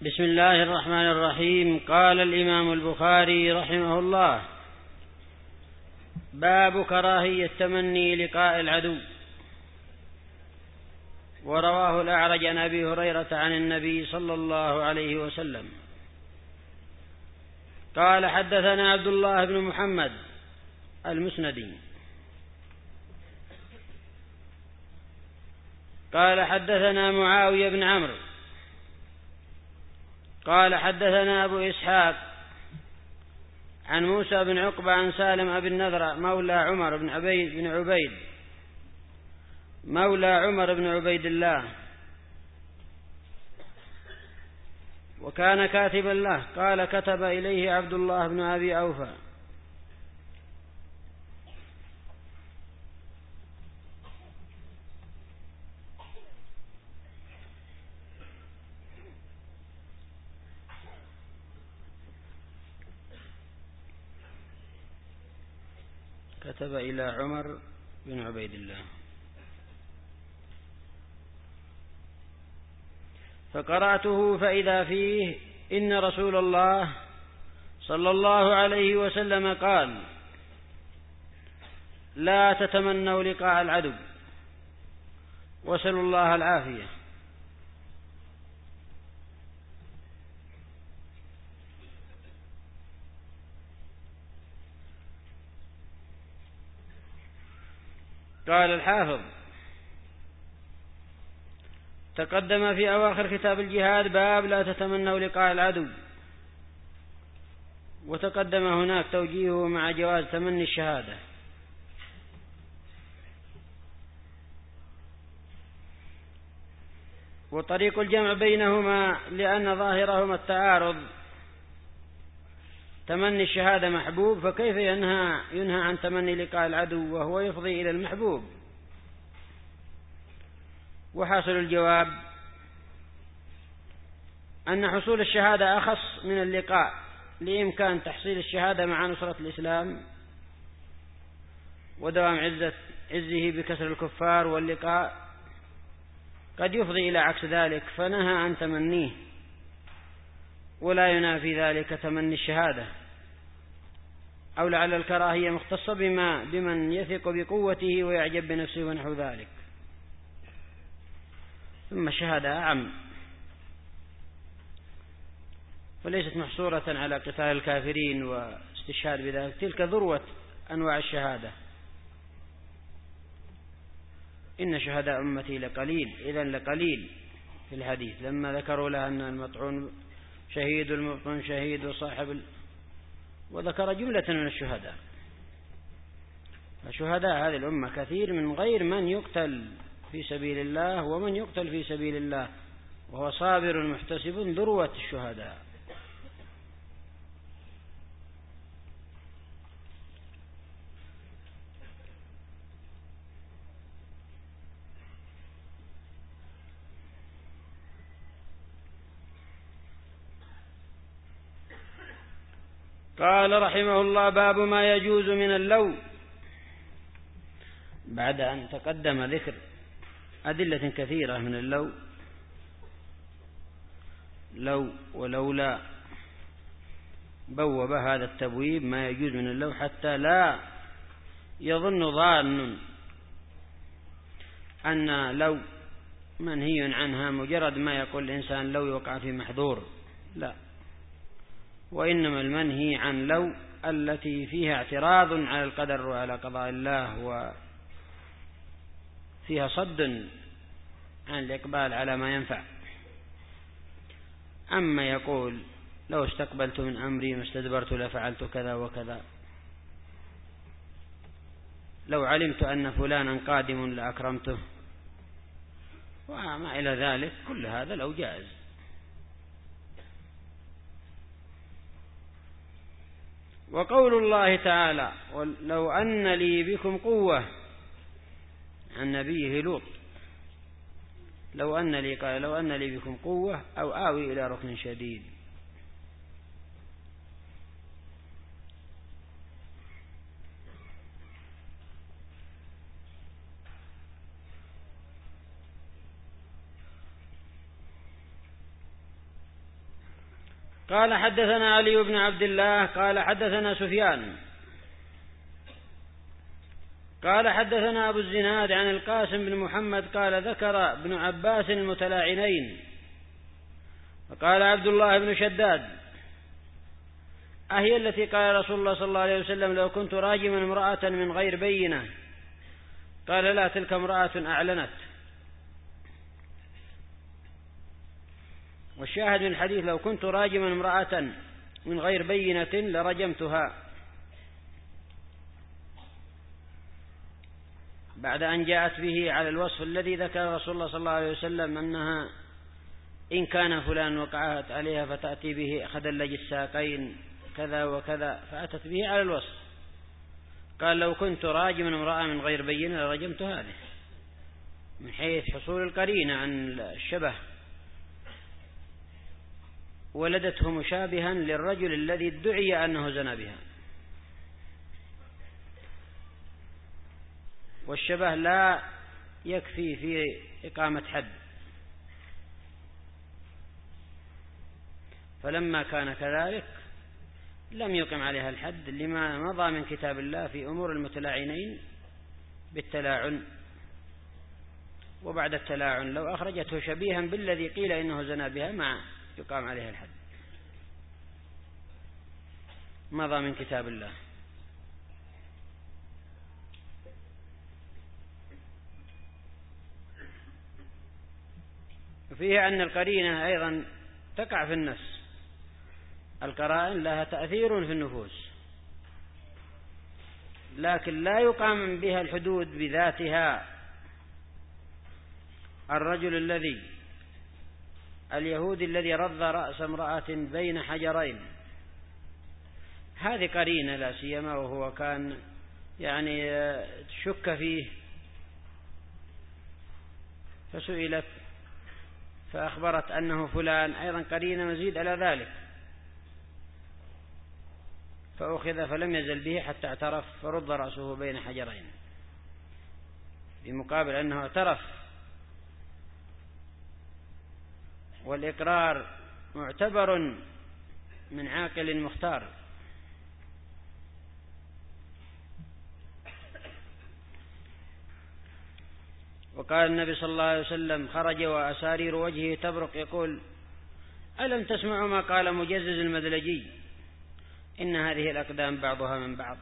بسم الله الرحمن الرحيم. قال الإمام البخاري رحمه الله: باب كراهية تمني لقاء العدو. ورواه الأعرج عن أبي هريرة عن النبي صلى الله عليه وسلم قال: حدثنا عبد الله بن محمد المسندي قال: حدثنا معاوية بن عمرو قال: حدثنا أبو إسحاق عن موسى بن عقبة عن سالم أبي النذر مولى عمر بن عبيد الله، وكان كاتبا له. قال: كتب إليه عبد الله بن أبي أوفى كتب إلى عمر بن عبيد الله فقرأته فإذا فيه: إن رسول الله صلى الله عليه وسلم قال: لا تتمنوا لقاء العدو واسألوا الله العافية. قال الحافظ: تقدم في أواخر كتاب الجهاد باب لا تتمنوا لقاء العدو، وتقدم هناك توجيهه مع جواز تمني الشهادة. وطريق الجمع بينهما لأن ظاهرهما التعارض. تمني الشهادة محبوب، فكيف ينهى عن تمني لقاء العدو وهو يفضي إلى المحبوب؟ وحاصل الجواب أن حصول الشهادة أخص من اللقاء، لإمكان تحصيل الشهادة مع نصرة الإسلام ودوام عزه بكسر الكفار، واللقاء قد يفضي إلى عكس ذلك، فنهى عن تمنيه، ولا ينافي ذلك تمني الشهادة. أو لعل الكراهية مختصة بمن يثق بقوته ويعجب بنفسه ونحو ذلك. ثم الشهادة أعم، فليست محصورة على قتال الكافرين واستشهاد بذلك، تلك ذروة أنواع الشهادة. إن شهداء أمتي لقليل، إذن لقليل في الحديث لما ذكروا لها أن المطعون شهيد والمبطون شهيد وذكر جملة من الشهداء. فشهداء هذه الأمة كثير من غير من يقتل في سبيل الله، ومن يقتل في سبيل الله وهو صابر محتسب ذروة الشهداء. قال رحمه الله: باب ما يجوز من اللو. بعد أن تقدم ذكر أدلة كثيرة من اللو، لو ولولا، بوب هذا التبويب ما يجوز من اللو حتى لا يظن ظان أن لو منهي عنها مجرد ما يقول الإنسان لو يوقع في محظور، لا، وإنما المنهي عن لو التي فيها اعتراض على القدر وعلى قضاء الله، وفيها صد عن الإقبال على ما ينفع. أما يقول لو استقبلت من أمري ما استدبرت لفعلت كذا وكذا، لو علمت أن فلانا قادم لأكرمته، وما إلى ذلك، كل هذا لو جائز. وقول الله تعالى: لو أن لي بكم قوة، عن نبيه لوط، لو أن لي بكم قوة أو آوي إلى ركن شديد. قال حدثنا علي بن عبد الله قال حدثنا سفيان قال حدثنا أبو الزناد عن القاسم بن محمد قال ذكر ابن عباس المتلاعنين فقال عبد الله بن شداد أهي التي قال رسول الله صلى الله عليه وسلم لو كنت راجما امرأة من غير بينة؟ قال لا، تلك امرأة أعلنت. والشاهد من الحديث لو كنت راجما امرأة من غير بينة لرجمتها، بعد أن جاءت به على الوصف الذي ذكر رسول الله صلى الله عليه وسلم أنها إن كان فلان وقعت عليها فتأتي به خدلج الساقين كذا وكذا، فأتت به على الوصف. قال لو كنت راجما امرأة من غير بينة لرجمت هذه، من حيث حصول القرينة عن الشبه، ولدته مشابها للرجل الذي ادعي أنه زنى بها. والشبه لا يكفي في إقامة حد، فلما كان كذلك لم يقم عليها الحد لما مضى من كتاب الله في أمور المتلاعنين بالتلاعن. وبعد التلاعن لو أخرجته شبيها بالذي قيل إنه زنى بها ما يقام عليها الحد، مضى من كتاب الله. وفيه أن القرينة أيضا تقع في النفس، القرائن لها تأثير في النفوس، لكن لا يقام بها الحدود بذاتها. الرجل اليهودي الذي رض رأس امرأة بين حجرين، هذه قرينة لا سيما وهو كان شك فيه، فسئلت فأخبرت أنه فلان، أيضا قرينة مزيد على ذلك، فأخذ فلم يزل به حتى اعترف فرد رأسه بين حجرين، بمقابل أنه اعترف. والإقرار معتبر من عاقل مختار. وقال النبي صلى الله عليه وسلم خرج وأسارير وجهه تبرق يقول ألم تسمعوا ما قال مجزز المدلجي إن هذه الأقدام بعضها من بعض،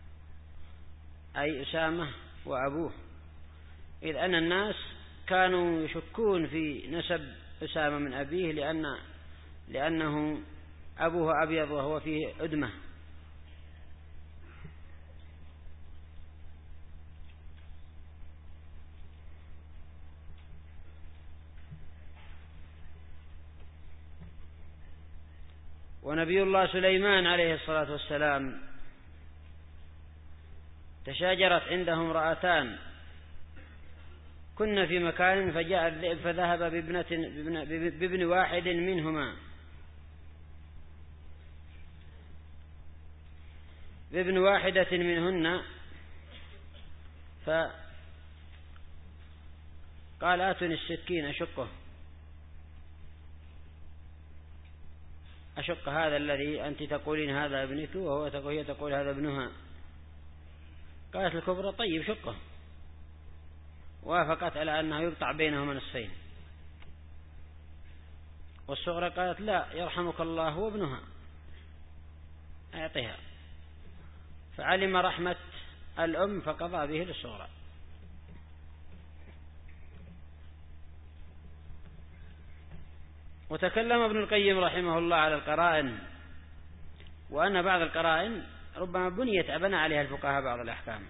أي أسامة وأبوه، إذ أن الناس كانوا يشكون في نسب أسامة من أبيه لأنه أبوه أبيض وهو فيه أدمة. ونبي الله سليمان عليه الصلاة والسلام تشاجرت عنده امرأتان كنا في مكان، فجاء الذئب فذهب بابن واحد منهما، بابن واحدة منهن، فقال آتني السكين أشق هذا الذي أنت تقولين هذا ابنك وهي تقول هذا ابنها. قالت الكبرى طيب شقه، وافقت على أنه يقطع بينهما نصفين. والصغرى قالت لا يرحمك الله وابنها أعطيها، فعلم رحمة الأم فقضى به للصغرى. وتكلم ابن القيم رحمه الله على القرائن، وأن بعض القرائن ربما بنى عليها الفقهاء بعض الأحكام،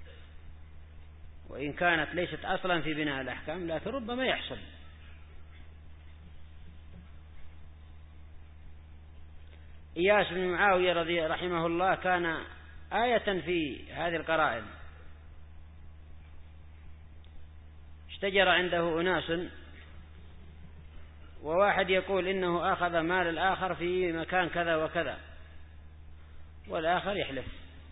وإن كانت ليست أصلا في بناء الأحكام لكن ربما يحصل. إياس بن معاوية رضي رحمه الله كان آية في هذه القرائن. اشتجر عنده أناس، وواحد يقول إنه أخذ مال الآخر في مكان كذا وكذا، والآخر يحلف،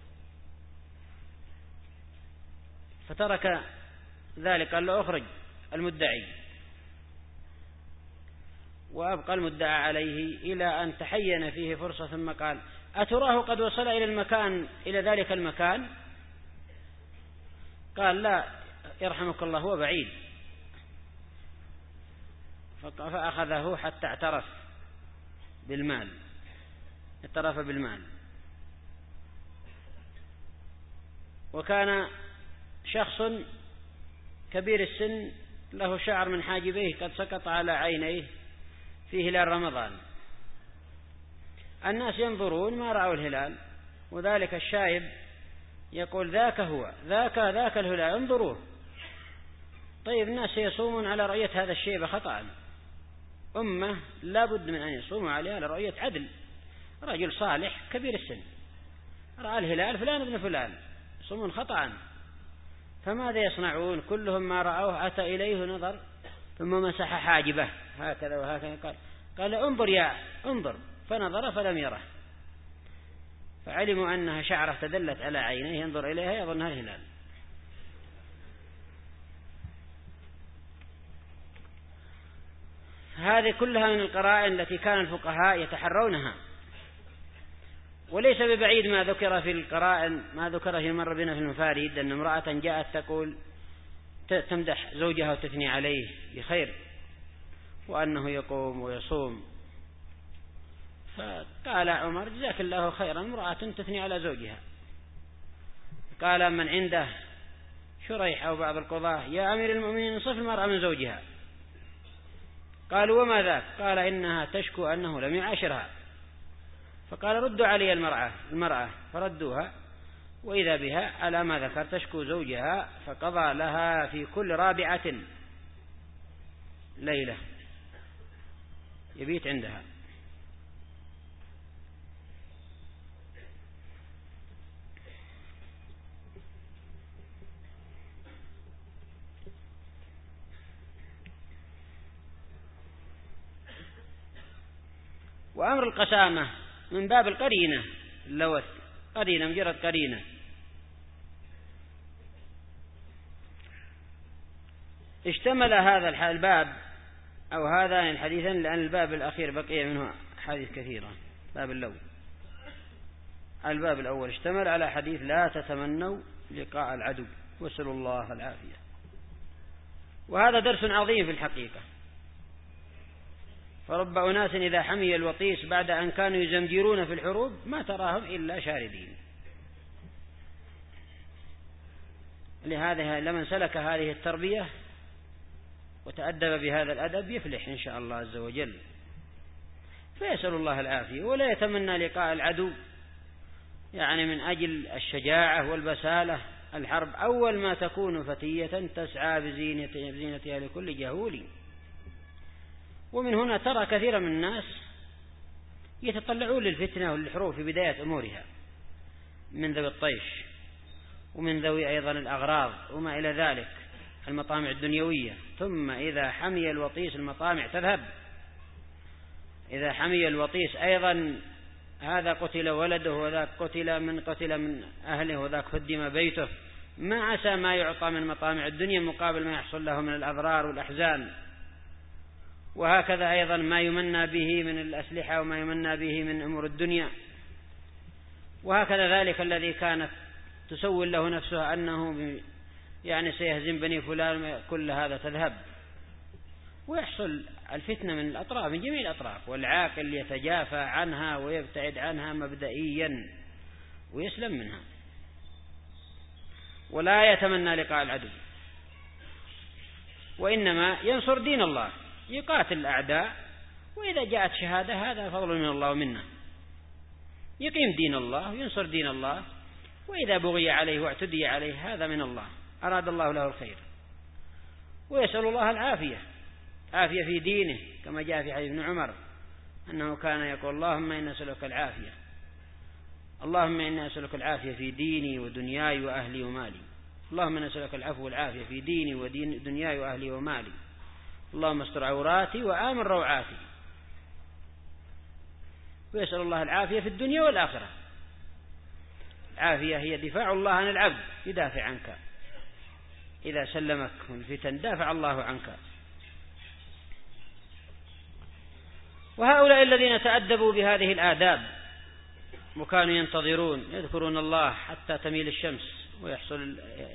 فترك ذلك، قال له أخرج المدعي. وأبقى المدعى عليه إلى أن تحين فيه فرصة، ثم قال: أتراه قد وصل إلى ذلك المكان؟ قال: لا يرحمك الله، هو بعيد. فأخذه حتى اعترف بالمال. وكان شخص كبير السن له شعر من حاجبيه قد سقط على عينيه في هلال رمضان. الناس ينظرون ما رأوا الهلال، وذلك الشايب يقول: ذاك هو، ذاك الهلال، انظروه. طيب الناس يصومون على رؤية هذا الشيب خطأ. أمة لا بد من أن يصوموا عليها على رؤية عدل. رجل صالح كبير السن رأى الهلال، فلان ابن فلان، يصومون خطأ. فماذا يصنعون؟ كلهم ما رأوه أتى إليه نظر ثم مسح حاجبه هكذا وهكذا، قال: انظر. فنظر فلم يره، فعلموا أنها شعرة تدلت على عينيه، ينظر إليها يظنها الهلال. هذه كلها من القرائن التي كان الفقهاء يتحرونها. وليس ببعيد ما ذكر في القرائن، ما ذكره مر بنا في المفاريد، أن امرأة جاءت تقول تمدح زوجها وتثني عليه بخير وأنه يقوم ويصوم. فقال عمر: جزاك الله خيرا، امرأة تثني على زوجها. قال من عنده شريح أو بعض القضاة: يا أمير المؤمنين، انصف المرأة من زوجها. قالوا: وما ذاك؟ قال: إنها تشكو أنه لم يعاشرها. فقال: ردوا علي المرأة. فردوها، وإذا بها على ما ذكر تشكو زوجها، فقضى لها في كل رابعة ليلة يبيت عندها. وأمر القسامة من باب القرينة، اللوث قرينة، مجرد قرينة. اشتمل هذا الباب أو هذان الحديثان، لأن الباب الأخير بقي منه حديث كثيرة. باب اللوث، الباب الأول اشتمل على حديث: لا تتمنوا لقاء العدو واسألوا الله العافية. وهذا درس عظيم في الحقيقة. فرب أناس إذا حمي الوطيس بعد أن كانوا يزمجرون في الحروب ما تراهم إلا شاردين. لهذا لمن سلك هذه التربية وتأدب بهذا الأدب يفلح إن شاء الله عز وجل. فيسأل الله العافية، ولا يتمنى لقاء العدو يعني من أجل الشجاعة والبسالة. الحرب أول ما تكون فتية تسعى بزينتها لكل جهول. ومن هنا ترى كثيرا من الناس يتطلعون للفتنة والحروب في بداية أمورها، من ذوي الطيش ومن ذوي أيضا الأغراض وما إلى ذلك، المطامع الدنيوية. ثم إذا حمي الوطيس المطامع تذهب. إذا حمي الوطيس أيضا هذا قتل ولده وذاك قتل من أهله وذاك هدم بيته، ما عسى ما يعطى من مطامع الدنيا مقابل ما يحصل له من الأضرار والأحزان. وهكذا أيضا ما يمنى به من الأسلحة وما يمنى به من أمور الدنيا. وهكذا ذلك الذي كانت تسول له نفسه أنه يعني سيهزم بني فلان، كل هذا تذهب، ويحصل الفتنة من الأطراف، من جميع الأطراف. والعاقل يتجافى عنها ويبتعد عنها مبدئيا ويسلم منها، ولا يتمنى لقاء العدو، وإنما ينصر دين الله، يقاتل الأعداء. وإذا جاءت شهادة هذا فضل من الله ومنه، يقيم دين الله وينصر دين الله. وإذا بغي عليه واعتدي عليه هذا من الله، أراد الله له الخير. ويسأل الله العافية، عافية في دينه، كما جاء في حديث ابن عمر أنه كان يقول: اللهم إنا نسألك العافية، اللهم إنا نسألك العافية في ديني ودنياي وأهلي ومالي، اللهم إنا نسألك العفو والعافية في ديني ودنياي وأهلي ومالي، اللهم استر عوراتي وآمن روعاتي. ويسأل الله العافية في الدنيا والآخرة. العافية هي دفاع الله عن العبد، يدافع عنك إذا سلمك من الفتن، دافع الله عنك. وهؤلاء الذين تأدبوا بهذه الآداب وكانوا ينتظرون يذكرون الله حتى تميل الشمس ويحصل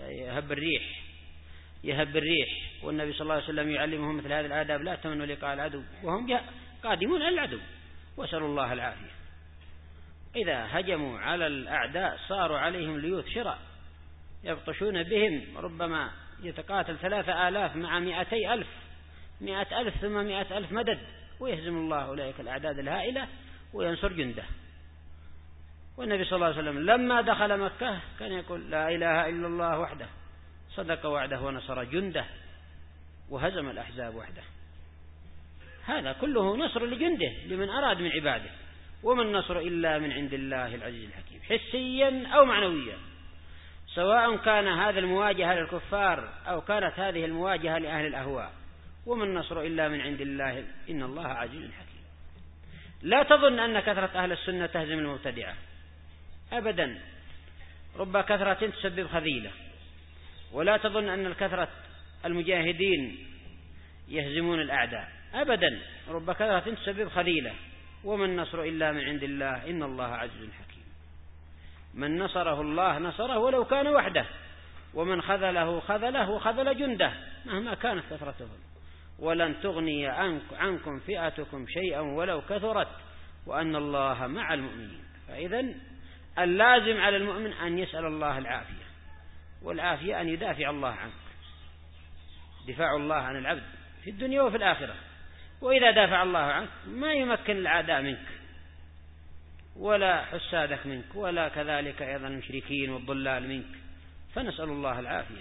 يهب الريح، والنبي صلى الله عليه وسلم يعلمهم مثل هذه الآداب: لا تمنوا لقاء العدو وهم قادمون على العدو، واسألوا الله العافية. إذا هجموا على الأعداء صاروا عليهم ليوث شراء، يبطشون بهم، ربما يتقاتل 3000 مع 200,000، 100,000 ثم 100,000 مدد، ويهزم الله أولئك الأعداد الهائلة وينصر جنده. والنبي صلى الله عليه وسلم لما دخل مكة كان يقول: لا إله إلا الله وحده صدق وعده ونصر جنده وهزم الأحزاب وحده. هذا كله نصر لجنده لمن أراد من عباده، وما النصر إلا من عند الله العزيز الحكيم، حسيا أو معنويا، سواء كان هذا المواجهة للكفار أو كانت هذه المواجهة لأهل الأهواء. وما النصر إلا من عند الله إن الله عزيز حكيم. لا تظن أن كثرة أهل السنة تهزم المبتدعة أبدا، رب كثرة تسبب خذيلة. ولا تظن أن الكثرة المجاهدين يهزمون الأعداء أبدا، رب كثرة تسبب خذيلة. وما النصر إلا من عند الله إن الله عزيز حكيم. من نصره الله نصره ولو كان وحده، ومن خذله خذله وخذل جنده مهما كانت كثرتهم. ولن تغني عنكم فئتكم شيئا ولو كثرت وأن الله مع المؤمنين. فإذن اللازم على المؤمن أن يسأل الله العافية، والعافية أن يدافع الله عنك، دفاع الله عن العبد في الدنيا وفي الآخرة. وإذا دافع الله عنك ما يمكن الأعداء منك ولا حسادك منك، ولا كذلك أيضا المشركين والضلال منك، فنسأل الله العافية.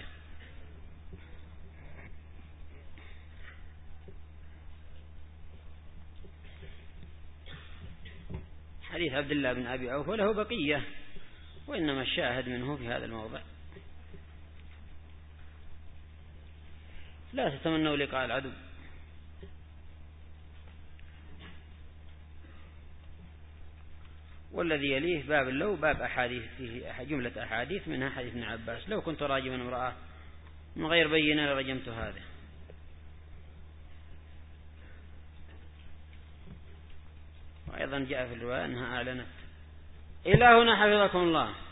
حديث عبد الله بن أبي عوف وله بقية، وإنما الشاهد منه في هذا الموضع: لا تتمنوا لقاء العدو. والذي يليه باب اللو، باب أحاديث فيه جملة أحاديث منها حديث ابن عباس: لو كنت راجما امرأة من غير بينة لرجمت هذا. وأيضا جاء في الرواية أنها أعلنت. إلى هنا حفظكم الله.